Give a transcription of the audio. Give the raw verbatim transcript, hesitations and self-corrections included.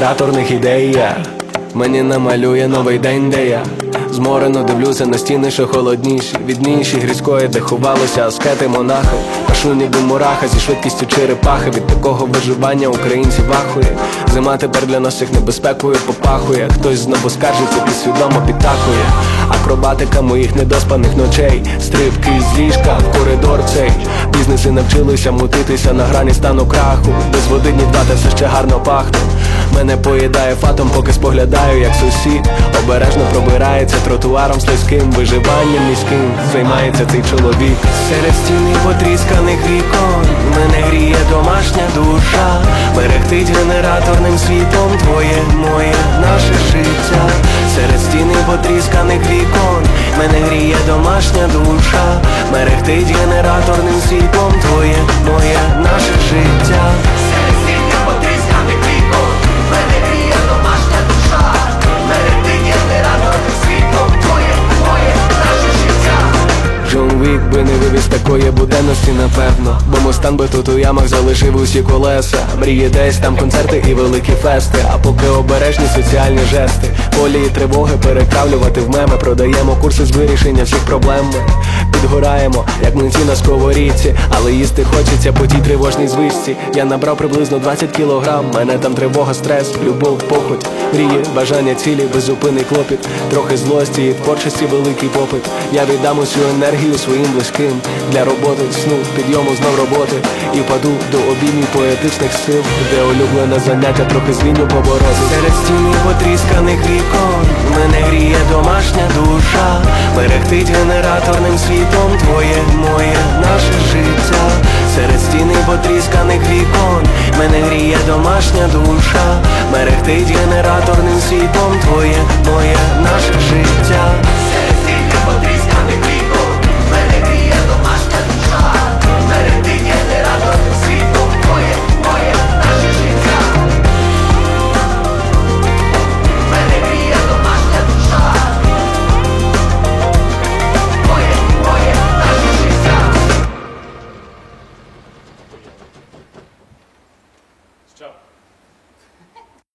генераторних ідей я. Мені намалює новий день, де я зморено дивлюся на стіни, що холодніші від ніші грізької, де ховалися аскети монахи. Пашу ніби мураха зі швидкістю черепахи. Від такого виживання українці вахує. Зима тепер для нас всіх небезпекою попахує. Хтось знову скаржиться і свідомо підтакує. Акробатика моїх недоспаних ночей, стрибки з ліжка в коридор цей. Бізнеси навчилися мутитися на грані стану краху. Без води ні два, та все ще гарно пахне. Мене поїдає фатом, поки споглядаю, як сусід обережно пробирається тротуаром слизьким. Виживанням міським займається цей чоловік. Серед стіни потрісканих вікон мене гріє домашня душа. Мерехтить генераторним світом твоє, моє, наше життя. Серед стіни потрісканих вікон мене гріє домашня душа. Мерехтить генераторним світом твоє, моє, наше життя. Серед стіни потрісканих вікон мене гріє домашня душа. Мерехтить генераторним світом твоє, моє, наше життя. Джон Вік би не вивіз такої буденності, напевно. Бо Мустан би тут у ямах залишив усі колеса. Мріє десь там концерти і великі фести. А поки обережні соціальні жести. Болі і тривоги перетравлювати в меми. Продаємо курси з вирішення всіх проблем. Підгораємо, як млинці на сковорідці. Але їсти хочеться по тій тривожній звичці. Я набрав приблизно двадцять кілограм. Мене там тривога, стрес, любов, похоть. Мрії, бажання, цілі, безупинний клопіт. Трохи злості і творчості великий попит. Я віддам усю енергію своїм близьким. Для роботи, сну, підйому знов роботи. І паду до обіймів поетичних сил, де улюблене заняття трохи звінню побороти. Серед стіни потрісканих вікон мене гріє домашня душа. Мерехтить генераторним світом твоє, моє, наше життя. Серед стіни потрісканих вікон мене гріє домашня душа. Мерехтить генераторним світом твоє, моє, наше життя. Серед стіни потрісканих вікон мене гріє домашня душа. Мерехтить генераторним світом твоє, моє, наше життя. Мене гріє домашня душа. Моє, моє, наше життя. Що?